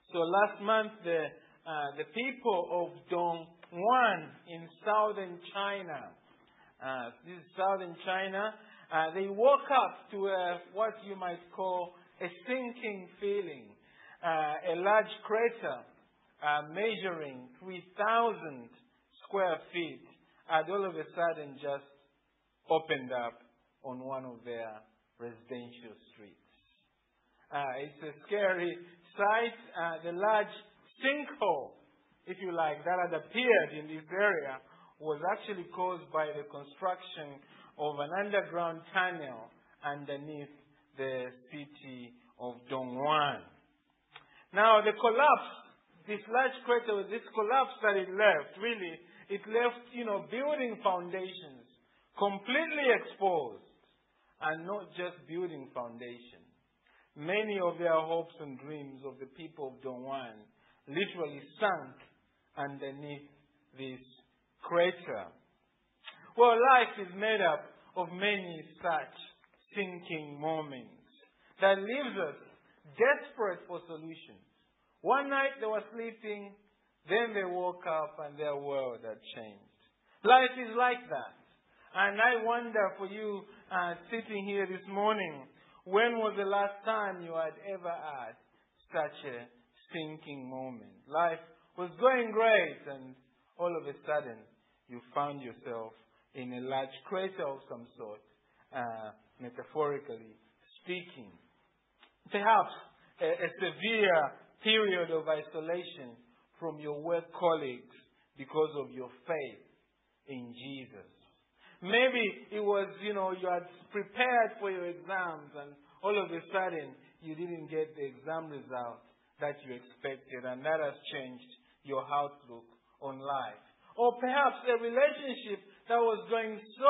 So last month, the people of Dongguan in southern China, this is southern China, they woke up to what you might call a sinking feeling. A large crater measuring 3,000 square feet had all of a sudden just opened up on one of their residential streets. It's a scary sight. The large sinkhole, if you like, that had appeared in this area was actually caused by the construction of an underground tunnel underneath the city of Dongguan. Now, the collapse, this large crater, this collapse that it left, really, it left, building foundations completely exposed. And not just building foundations. Many of their hopes and dreams of the people of Dongguan literally sunk underneath this crater. Well, life is made up of many such sinking moments that leaves us desperate for solutions. One night they were sleeping, then they woke up and their world had changed. Life is like that. And I wonder for you sitting here this morning, when was the last time you had ever had such a sinking moment? Life was going great and all of a sudden you found yourself in a large crater of some sort, metaphorically speaking. Perhaps a severe period of isolation from your work colleagues because of your faith in Jesus. Maybe it was, you had prepared for your exams and all of a sudden you didn't get the exam result that you expected and that has changed your outlook on life. Or perhaps a relationship that was going so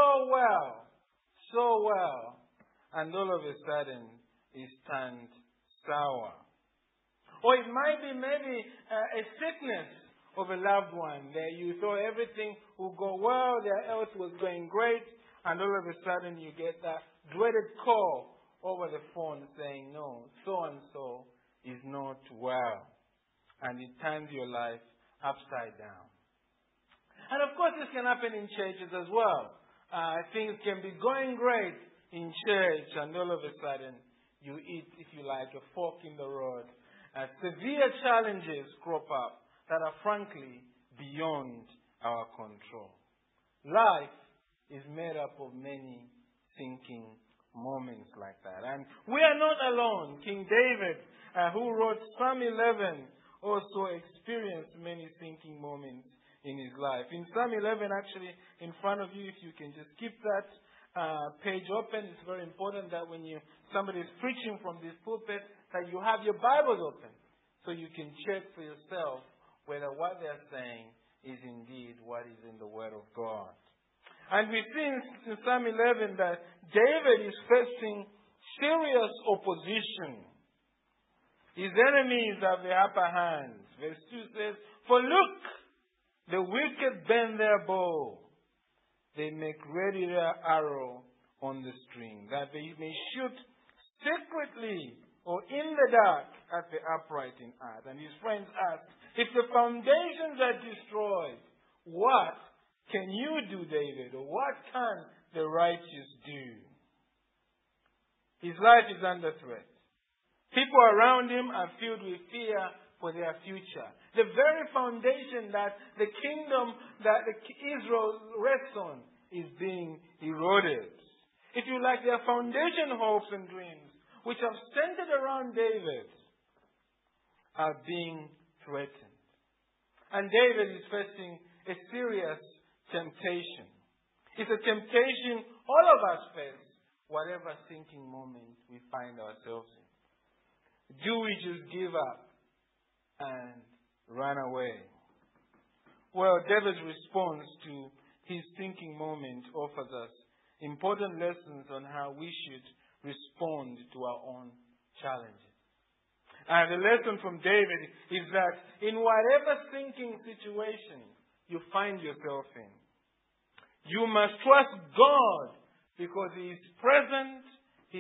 well, and all of a sudden is turned sour. Or it might be maybe a sickness of a loved one that you thought everything would go well, their health was going great, and all of a sudden you get that dreaded call over the phone saying, no, so-and-so is not well. And it turns your life upside down. And of course this can happen in churches as well. Things can be going great in church and all of a sudden you eat, if you like, a fork in the road. Severe challenges crop up that are frankly beyond our control. Life is made up of many sinking moments like that. And we are not alone. King David, who wrote Psalm 11, also experienced many sinking moments in his life. In Psalm 11, actually, in front of you, if you can just keep that page open, it's very important that when somebody is preaching from this pulpit, that you have your Bibles open so you can check for yourself whether what they're saying is indeed what is in the Word of God. And we see in Psalm 11 that David is facing serious opposition. His enemies have the upper hand. Verse 2 says, "For look, the wicked bend their bow. They make ready their arrow on the string, that they may shoot secretly or in the dark at the upright in heart." And his friends ask, if the foundations are destroyed, what can you do, David? Or what can the righteous do? His life is under threat. People around him are filled with fear for their future. The very foundation that the kingdom that Israel rests on is being eroded. If you like, their foundation hopes and dreams, which have centered around David, are being threatened. And David is facing a serious temptation. It's a temptation all of us face, whatever sinking moment we find ourselves in. Do we just give up and run away? Well, David's response to his sinking moment offers us important lessons on how we should respond to our own challenges. And the lesson from David is that in whatever sinking situation you find yourself in, you must trust God because He is present, He is powerful, and He is purposeful for us.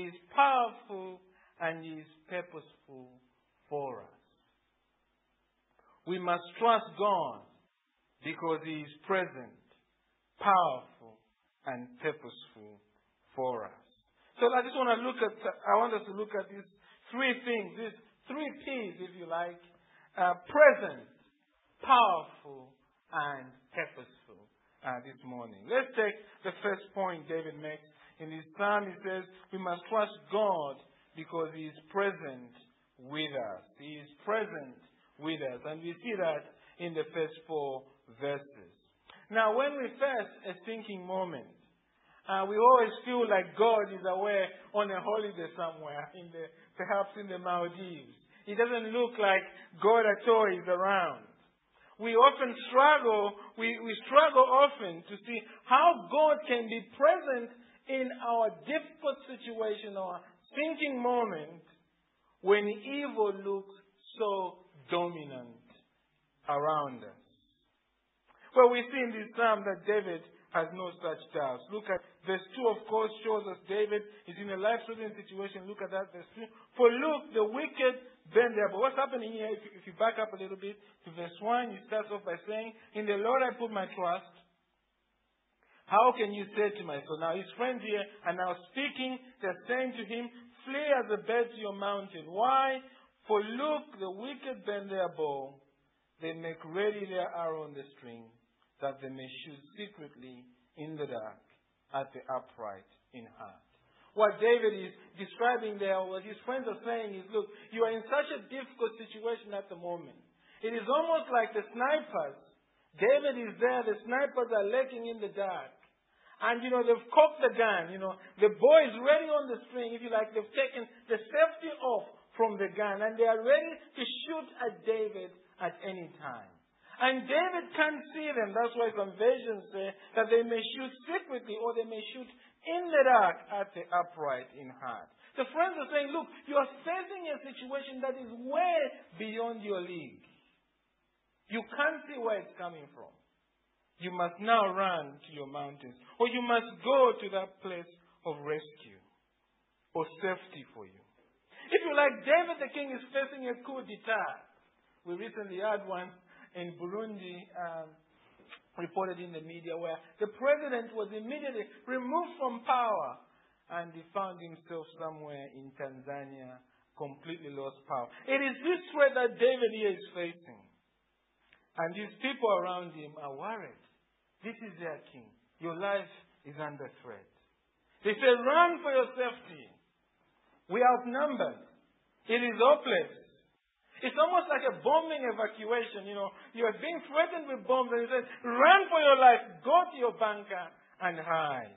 We must trust God because He is present, powerful, and purposeful for us. So I want us to look at these three things, these three P's, if you like: present, powerful, and purposeful. This morning, let's take the first point David makes in his psalm. He says we must trust God because He is present with us. He is present with us, and we see that in the first 4 verses. Now, when we face a thinking moment, we always feel like God is away on a holiday somewhere, perhaps in the Maldives. It doesn't look like God at all is around. We often struggle, we struggle often to see how God can be present in our difficult situation or thinking moment when evil looks so dominant around us. Well, we see in this psalm that David has no such doubts. Look at verse 2, of course, shows us David is in a life-threatening situation. Look at that, verse 2. For look, the wicked bend there. But what's happening here, if you back up a little bit to verse 1, he starts off by saying, in the Lord I put my trust. How can you say to my soul? Now his friends here are now speaking. They're saying to him, flee as a bird to your mountain. Why? For look, the wicked bend their bow. They make ready their arrow on the string, that they may shoot secretly in the dark at the upright in heart. What David is describing there, what his friends are saying is, look, you are in such a difficult situation at the moment. It is almost like the snipers. David is there, the snipers are lurking in the dark. And, they've cocked the gun. The bow is ready on the string, if you like. They've taken the safety off from the gun. And they are ready to shoot at David at any time. And David can't see them. That's why some versions say that they may shoot secretly or they may shoot in the dark at the upright in heart. The friends are saying, look, you are facing a situation that is way beyond your league. You can't see where it's coming from. You must now run to your mountains, or you must go to that place of rescue or safety for you. If you like, David the king is facing a coup d'etat. We recently had one in Burundi, reported in the media, where the president was immediately removed from power and he found himself somewhere in Tanzania, completely lost power. It is this threat that David here is facing. And these people around him are worried. This is their king. Your life is under threat. They say, run for your safety. We are outnumbered. It is hopeless. It's almost like a bombing evacuation. You are being threatened with bombs and he says, run for your life, go to your bunker and hide.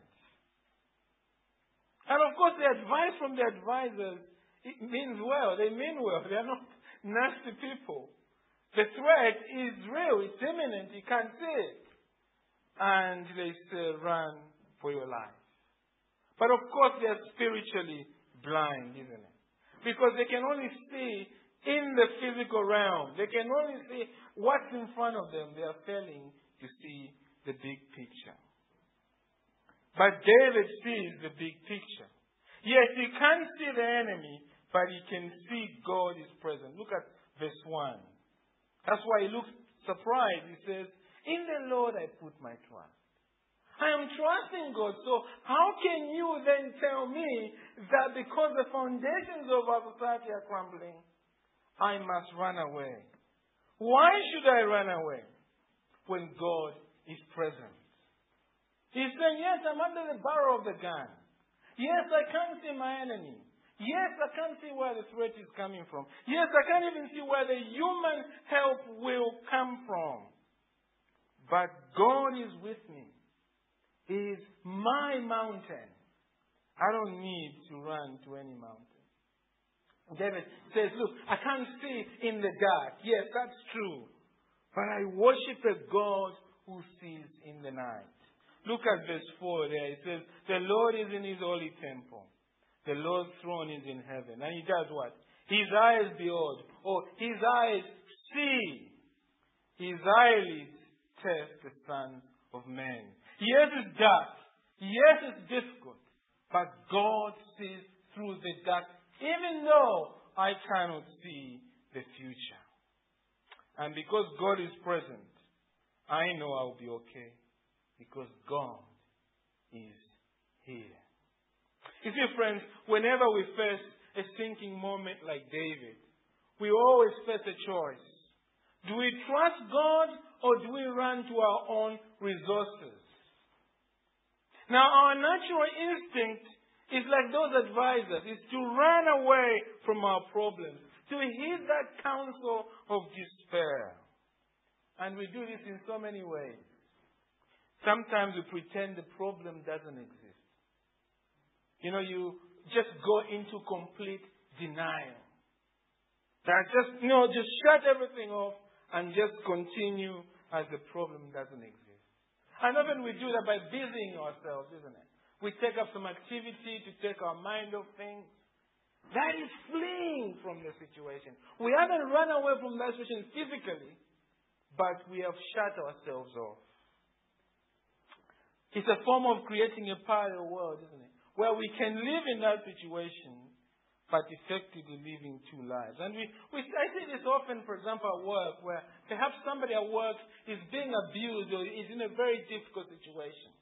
And of course the advice from the advisors, it means well. They mean well. They are not nasty people. The threat is real. It's imminent. You can't see it. And they say, run for your life. But of course they are spiritually blind, isn't it? Because they can only see in the physical realm. They can only see what's in front of them. They are failing to see the big picture. But David sees the big picture. Yes, he can't see the enemy, but he can see God is present. Look at verse 1. That's why he looks surprised. He says, in the Lord I put my trust. I am trusting God. So how can you then tell me that because the foundations of our society are crumbling, I must run away? Why should I run away when God is present? He's saying, yes, I'm under the barrel of the gun. Yes, I can't see my enemy. Yes, I can't see where the threat is coming from. Yes, I can't even see where the human help will come from. But God is with me. He is my mountain. I don't need to run to any mountain. David says, look, I can't see in the dark. Yes, that's true. But I worship a God who sees in the night. Look at verse 4 there. It says, the Lord is in his holy temple. The Lord's throne is in heaven. And he does what? His eyes behold. Or his eyes see. His eyelids test the sons of men. Yes, it's dark. Yes, it's difficult. But God sees through the dark, even though I cannot see the future. And because God is present, I know I'll be okay. Because God is here. You see, friends, whenever we face a sinking moment like David, we always face a choice. Do we trust God or do we run to our own resources? Now, our natural instinct is like those advisors, is to run away from our problems, to heed that counsel of despair. And we do this in so many ways. Sometimes we pretend the problem doesn't exist. You just go into complete denial. That just shut everything off and just continue as the problem doesn't exist. And often we do that by busying ourselves, isn't it? We take up some activity to take our mind off things. That is fleeing from the situation. We haven't run away from that situation physically, but we have shut ourselves off. It's a form of creating a parallel world, isn't it? Where we can live in that situation, but effectively living two lives. And I see this often, for example, at work, where perhaps somebody at work is being abused or is in a very difficult situation.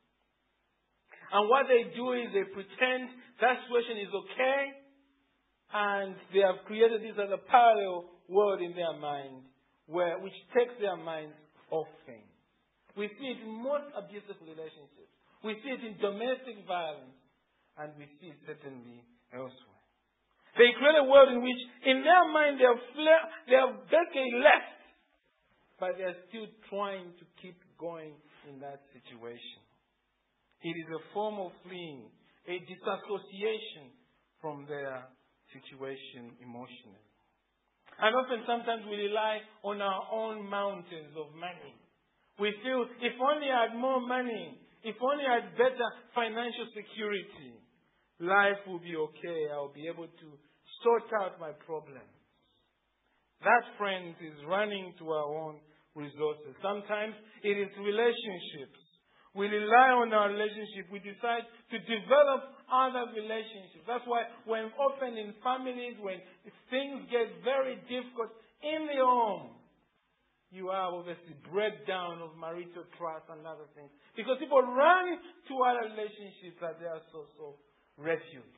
And what they do is they pretend that situation is okay, and they have created this as a parallel world in their mind, which takes their minds off things. We see it in most abusive relationships. We see it in domestic violence. And we see it certainly elsewhere. They create a world in which, in their mind, they have basically left. But they are still trying to keep going in that situation. It is a form of fleeing, a disassociation from their situation emotionally. And often, sometimes we rely on our own mountains of money. We feel, if only I had more money, if only I had better financial security, life will be okay. I'll be able to sort out my problems. That, friends, is running to our own resources. Sometimes it is relationships. We rely on our relationship. We decide to develop other relationships. That's why when often in families, when things get very difficult in the home, you have obviously breakdown of marital trust and other things. Because people run to other relationships as their source of refuge.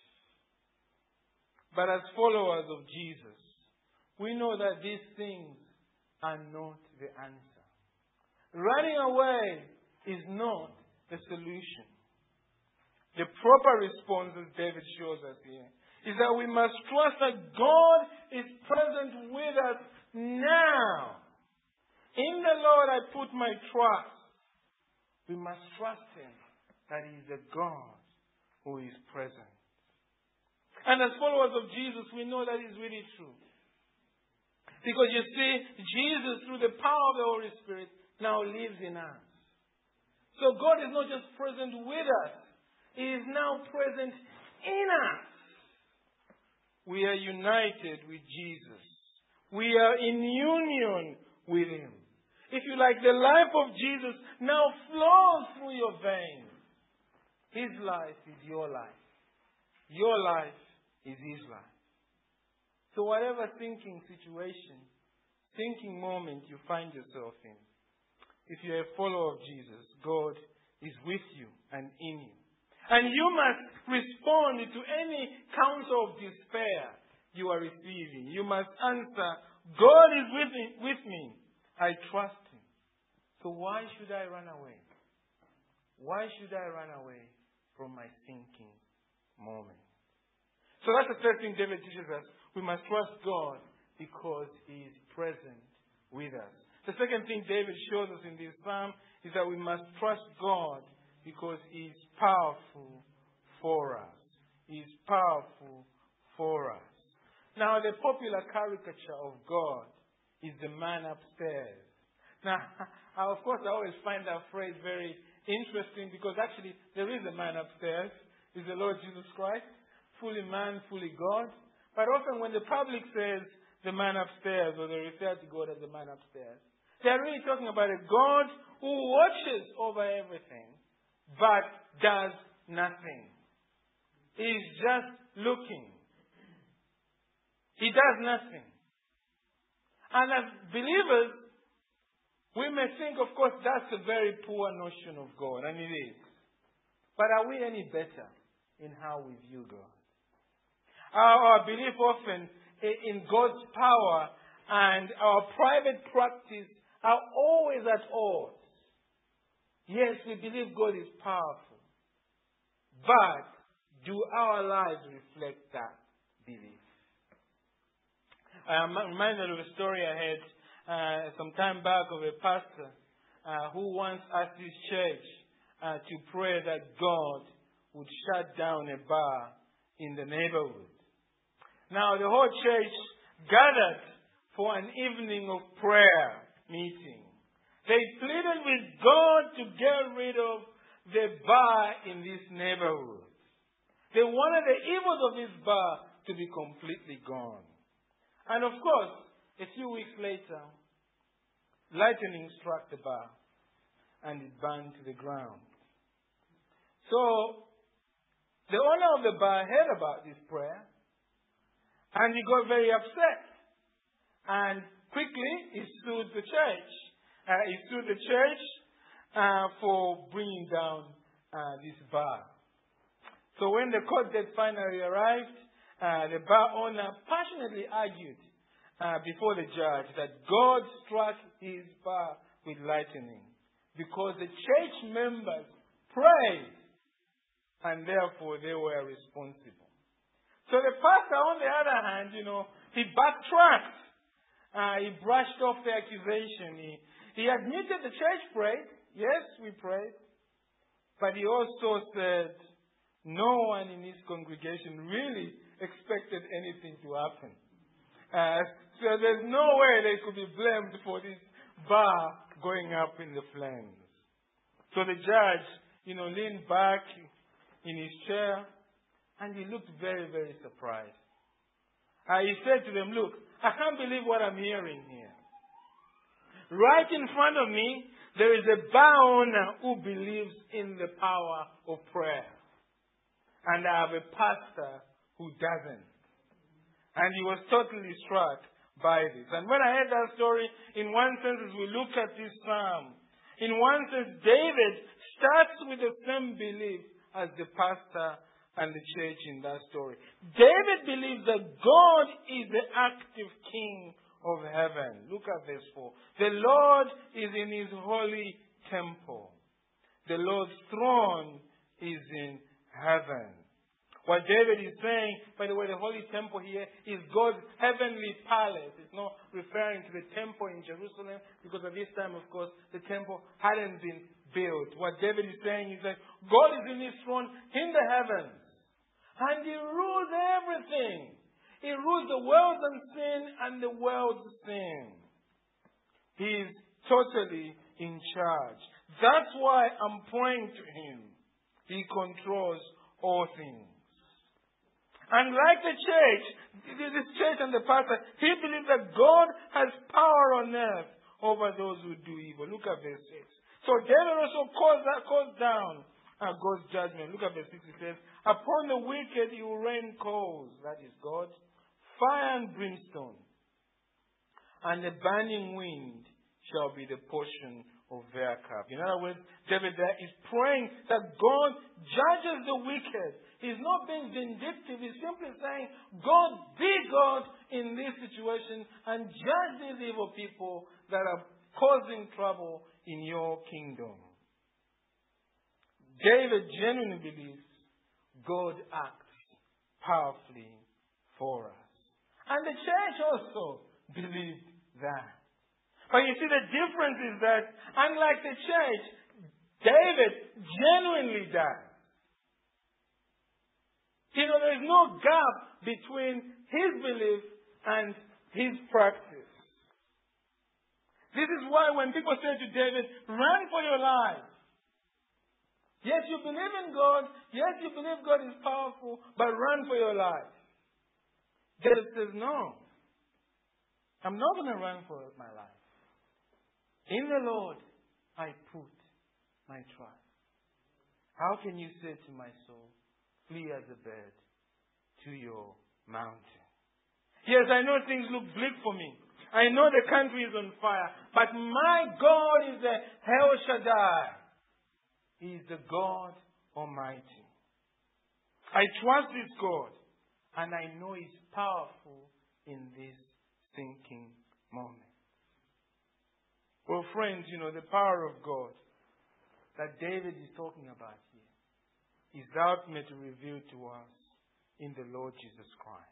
But as followers of Jesus, we know that these things are not the answer. Running away is not the solution. The proper response, as David shows us here, is that we must trust that God is present with us now. In the Lord I put my trust. We must trust Him that He is a God who is present. And as followers of Jesus, we know that is really true. Because you see, Jesus, through the power of the Holy Spirit, now lives in us. So God is not just present with us. He is now present in us. We are united with Jesus. We are in union with Him. If you like, the life of Jesus now flows through your veins. His life is your life. Your life is His life. So whatever thinking situation, thinking moment you find yourself in, if you're a follower of Jesus, God is with you and in you. And you must respond to any counsel of despair you are receiving. You must answer, God is with me. I trust Him. So why should I run away? Why should I run away from my sinking moment? So that's the first thing David teaches us. We must trust God because He is present with us. The second thing David shows us in this psalm is that we must trust God because He is powerful for us. He is powerful for us. Now, the popular caricature of God is the man upstairs. Now, of course, I always find that phrase very interesting because actually there is a man upstairs. It's the Lord Jesus Christ, fully man, fully God. But often when the public says the man upstairs or they refer to God as the man upstairs, they're really talking about a God who watches over everything but does nothing. He's just looking. He does nothing. And as believers, we may think, of course, that's a very poor notion of God, and it is. But are we any better in how we view God? Our belief often in God's power and our private practice are always at odds. Yes, we believe God is powerful. But do our lives reflect that belief? I'm reminded of a story I had some time back of a pastor who once asked his church to pray that God would shut down a bar in the neighborhood. Now, the whole church gathered for an evening of prayer meeting. They pleaded with God to get rid of the bar in this neighborhood. They wanted the evils of this bar to be completely gone. And of course, a few weeks later, lightning struck the bar and it burned to the ground. So, the owner of the bar heard about this prayer and he got very upset. And quickly, he sued the church. He sued the church for bringing down this bar. So when the court date finally arrived, the bar owner passionately argued before the judge that God struck his bar with lightning because the church members prayed and therefore they were responsible. So the pastor, on the other hand, he backtracked. He brushed off the accusation. He admitted the church prayed. Yes, we prayed. But he also said no one in his congregation really expected anything to happen. So there's no way they could be blamed for this bar going up in the flames. So the judge, leaned back in his chair and he looked very, very surprised. He said to them, look, I can't believe what I'm hearing here. Right in front of me, there is a bar owner who believes in the power of prayer. And I have a pastor who doesn't. And he was totally struck by this. And when I heard that story, in one sense, as we look at this psalm, in one sense, David starts with the same belief as the pastor and the church in that story. David believes that God is the active King of heaven. Look at verse 4. The Lord is in his holy temple. The Lord's throne is in heaven. What David is saying, by the way, the holy temple here is God's heavenly palace. It's not referring to the temple in Jerusalem, because at this time, of course, the temple hadn't been built. What David is saying is that God is in his throne in the heavens. And he rules everything. He rules the world's unseen and the world's seen. He is totally in charge. That's why I'm praying to him. He controls all things. And like the church, this church and the pastor, he believes that God has power on earth over those who do evil. Look at verse 6. So David also calls down God's judgment. Look at verse 6. It says, upon the wicked he will rain coals, that is God, fire and brimstone, and the burning wind shall be the portion of their cup. In other words, David there is praying that God judges the wicked. He's not being vindictive. He's simply saying, God, be God in this situation and judge these evil people that are causing trouble in your kingdom. David genuinely believes God acts powerfully for us. And the church also believed that. But you see, the difference is that, unlike the church, David genuinely does. There is no gap between his belief and his practice. This is why when people say to David, run for your life. Yes, you believe in God. Yes, you believe God is powerful, but run for your life. David says, no. I'm not going to run for my life. In the Lord, I put my trust. How can you say to my soul, flee as a bird to your mountain? Yes, I know things look bleak for me. I know the country is on fire. But my God is the El Shaddai. He is the God Almighty. I trust this God. And I know He's powerful in this thinking moment. Well, friends, the power of God that David is talking about here is ultimately revealed to us in the Lord Jesus Christ.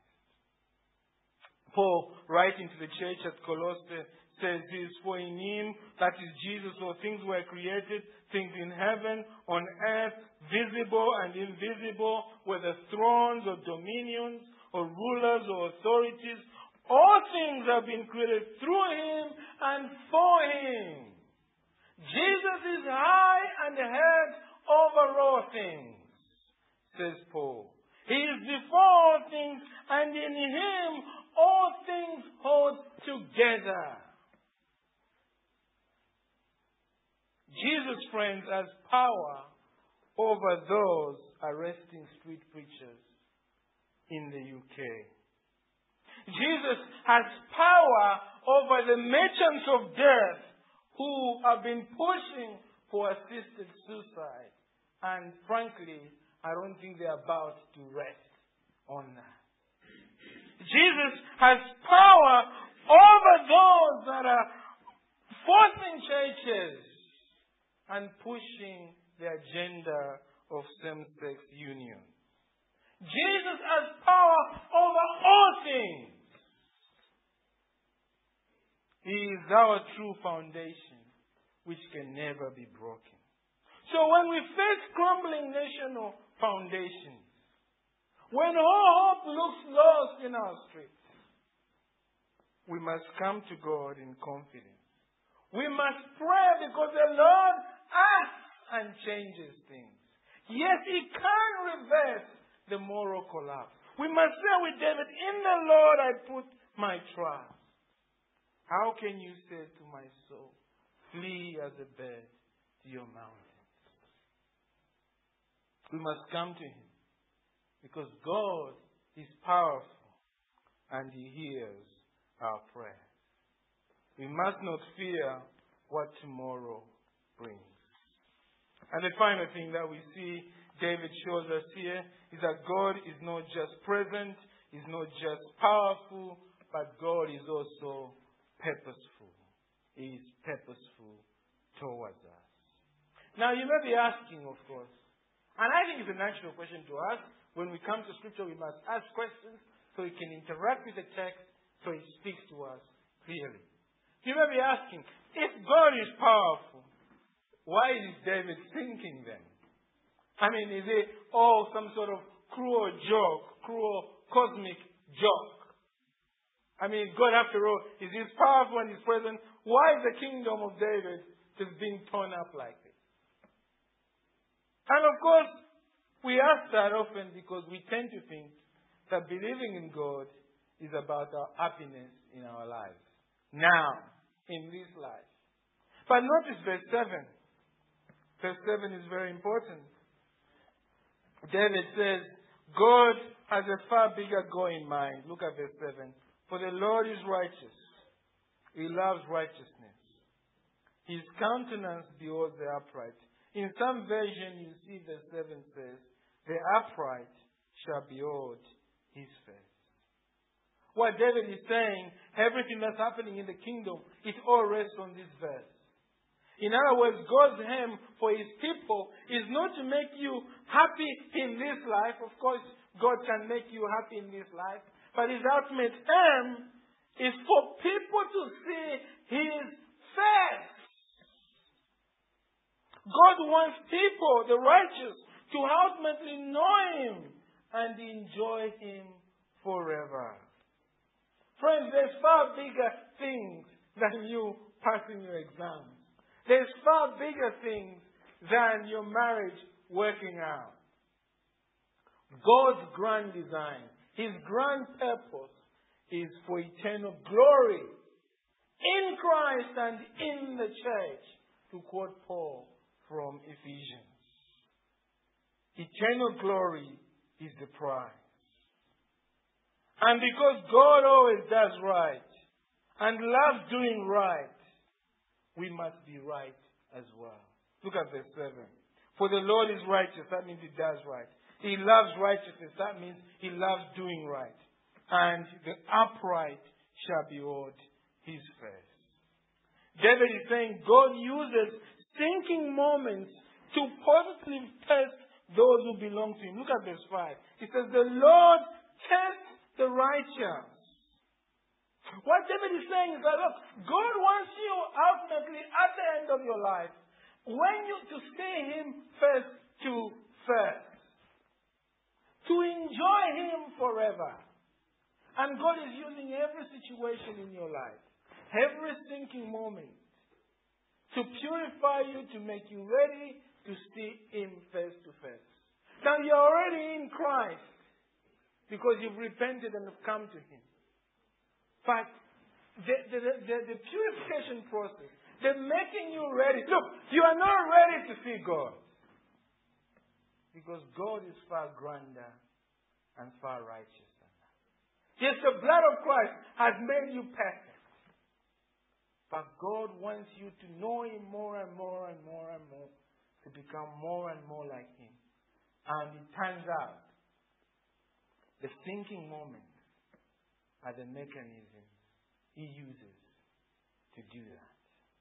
Paul, writing to the church at Colossae, says this, for in Him, that is Jesus, all things were created, things in heaven, on earth, visible and invisible, whether thrones or dominions or rulers or authorities. All things have been created through Him and for Him. Jesus is high and head over all things, says Paul. He is before all things, and in Him all things hold together. Jesus, friends, has power over those arresting street preachers in the UK. Jesus has power over the merchants of death who have been pushing for assisted suicide. And frankly, I don't think they're about to rest on that. Jesus has power over those that are forcing churches and pushing the agenda of same-sex union. Jesus has power over all things. He is our true foundation, which can never be broken. So when we face crumbling national foundations, when all hope looks lost in our streets, we must come to God in confidence. We must pray because the Lord acts and changes things. Yes, He can reverse the moral collapse. We must say with David, in the Lord I put my trust. How can you say to my soul, flee as a bird to your mountains? We must come to Him because God is powerful and He hears our prayer. We must not fear what tomorrow brings. And the final thing that we see David shows us here is that God is not just present, is not just powerful, but God is also purposeful. He is purposeful towards us. Now you may be asking, of course, and I think it's a natural question to ask. When we come to Scripture, we must ask questions so we can interact with the text so it speaks to us clearly. You may be asking, if God is powerful, why is David thinking then? I mean, is it all some sort of cruel joke, cruel cosmic joke? I mean, God, after all, is He's powerful and He's present. Why is the kingdom of David just being torn up like this? And of course, we ask that often because we tend to think that believing in God is about our happiness in our lives. Now, in this life. But notice verse 7. Verse 7 is very important. David says, God has a far bigger goal in mind. Look at verse 7. For the Lord is righteous. He loves righteousness. His countenance beholds the upright. In some version, you see verse 7 says, the upright shall behold His face. What David is saying, everything that's happening in the kingdom, it all rests on this verse. In other words, God's aim for His people is not to make you happy in this life. Of course, God can make you happy in this life. But His ultimate aim is for people to see His face. God wants people, the righteous, to ultimately know Him and enjoy Him forever. Friends, there's far bigger things than you passing your exams. There's far bigger things than your marriage working out. God's grand design, His grand purpose is for eternal glory in Christ and in the church, to quote Paul from Ephesians. Eternal glory is the prize. And because God always does right, and loves doing right, we must be right as well. Look at verse 7. For the Lord is righteous. That means He does right. He loves righteousness. That means He loves doing right. And the upright shall behold His face. David is saying God uses sinking moments to positively test those who belong to Him. Look at verse 5. He says, the Lord tests the righteous. What David is saying is that, look, God wants you ultimately at the end of your life, when you to see Him face to face, to enjoy Him forever. And God is using every situation in your life, every sinking moment, to purify you, to make you ready to see Him face to face. Now you're already in Christ because you've repented and have come to Him. But the purification process, the making you ready. Look, you are not ready to see God. Because God is far grander and far righteous than that. Yes, the blood of Christ has made you perfect. But God wants you to know Him more and more and more and more, to become more and more like Him. And it turns out, the thinking moments are the mechanism He uses to do that.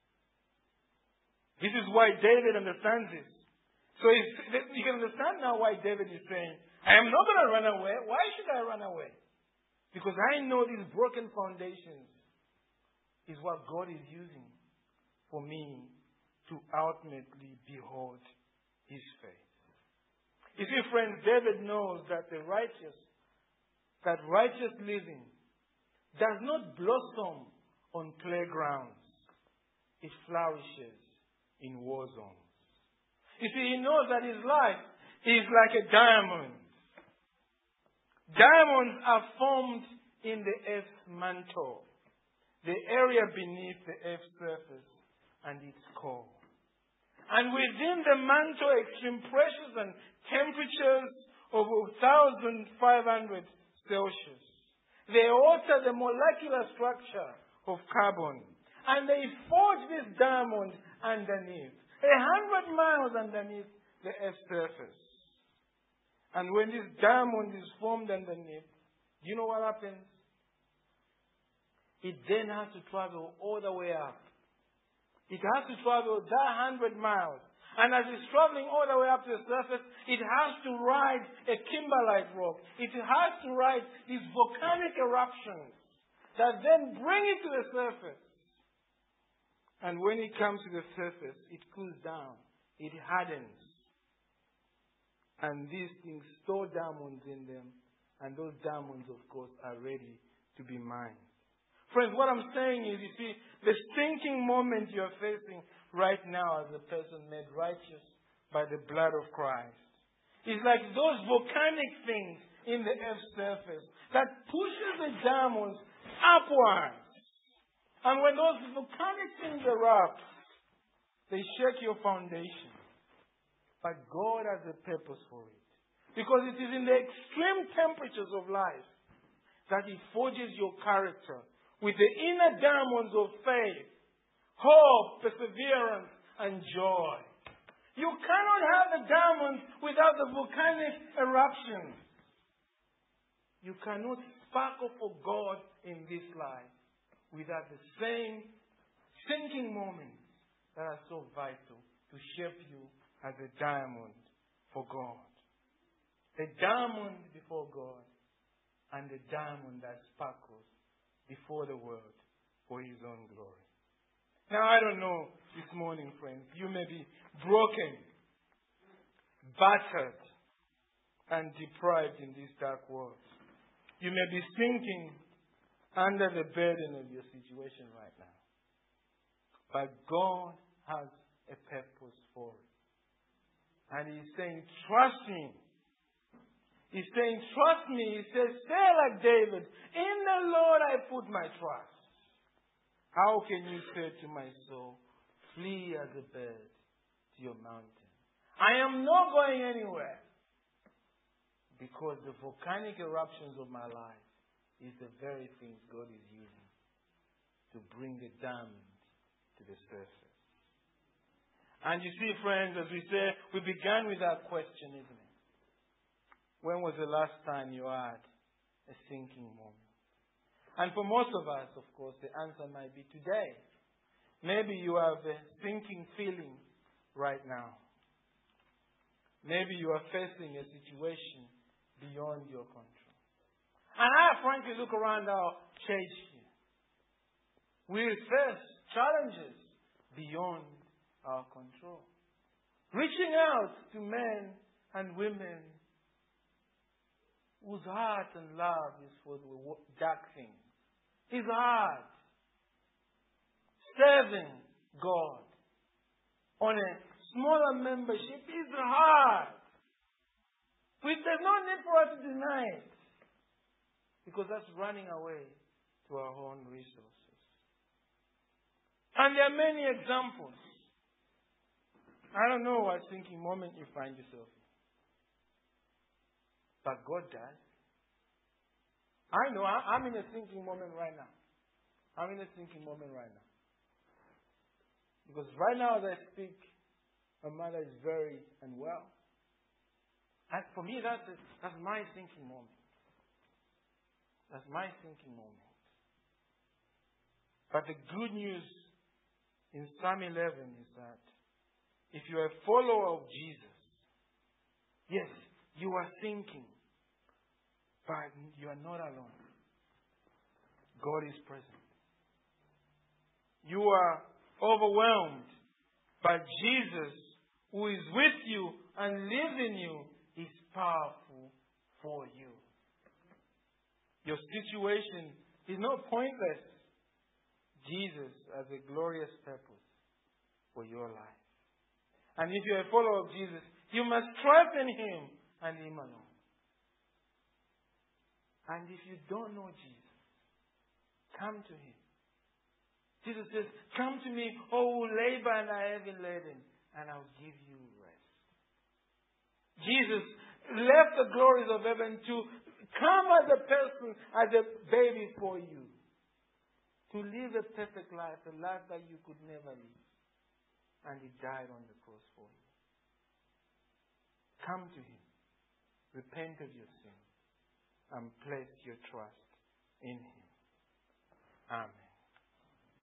This is why David understands this. So you can understand now why David is saying, I am not going to run away. Why should I run away? Because I know these broken foundations is what God is using for me to ultimately behold His face. You see, friends, David knows that righteous living does not blossom on playgrounds. It flourishes in war zones. You see, he knows that his life is like a diamond. Diamonds are formed in the earth's mantle, the area beneath the earth's surface and its core. And within the mantle, extreme pressures and temperatures of 1,500 Celsius. They alter the molecular structure of carbon. And they forge this diamond underneath, 100 miles underneath the Earth's surface. And when this diamond is formed underneath, do you know what happens? It then has to travel all the way up. It has to travel that 100 miles. And as it's traveling all the way up to the surface, it has to ride a kimberlite rock. It has to ride these volcanic eruptions that then bring it to the surface. And when it comes to the surface, it cools down. It hardens. And these things store diamonds in them. And those diamonds, of course, are ready to be mined. Friends, what I'm saying is, you see, the sinking moment you're facing right now as a person made righteous by the blood of Christ is like those volcanic things in the earth's surface that pushes the diamonds upwards. And when those volcanic things erupt, they shake your foundation. But God has a purpose for it. Because it is in the extreme temperatures of life that He forges your character with the inner diamonds of faith, hope, perseverance, and joy. You cannot have the diamonds without the volcanic eruptions. You cannot sparkle for God in this life without the same sinking moments that are so vital to shape you as a diamond for God. A diamond before God and a diamond that sparkles before the world for His own glory. Now, I don't know this morning, friends, you may be broken, battered, and deprived in this dark world. You may be sinking under the burden of your situation right now. But God has a purpose for it. And He's saying, trust me. He's saying, trust me. He says, say like David, in the Lord I put my trust. How can you say to my soul, flee as a bird to your mountain? I am not going anywhere. Because the volcanic eruptions of my life is the very things God is using to bring the damned to the surface. And you see, friends, as we say, we began with that question, isn't it? When was the last time you had a sinking moment? And for most of us, of course, the answer might be today. Maybe you have a sinking feeling right now. Maybe you are facing a situation beyond your control. And I frankly look around our church here. We face challenges beyond our control. Reaching out to men and women whose heart and love is for the dark things. It's hard. Serving God on a smaller membership is hard. There's no need for us to deny it. Because that's running away to our own resources. And there are many examples. I don't know what sinking moment you find yourself in. But God does. I know I'm in a sinking moment right now. I'm in a sinking moment right now. Because right now as I speak, my mother is very unwell. And for me, that's my sinking moment. That's my sinking moment. But the good news in Psalm 11 is that if you are a follower of Jesus, yes, you are sinking, but you are not alone. God is present. You are overwhelmed, but Jesus, who is with you and lives in you, is powerful for you. Your situation is not pointless. Jesus has a glorious purpose for your life. And if you're a follower of Jesus, you must trust in Him and Him alone. And if you don't know Jesus, come to Him. Jesus says, come to me, all who labor and are heavy laden, and I'll give you rest. Jesus left the glories of heaven to come as a person, as a baby for you. To live a perfect life, a life that you could never live. And He died on the cross for you. Come to Him. Repent of your sin. And place your trust in Him. Amen.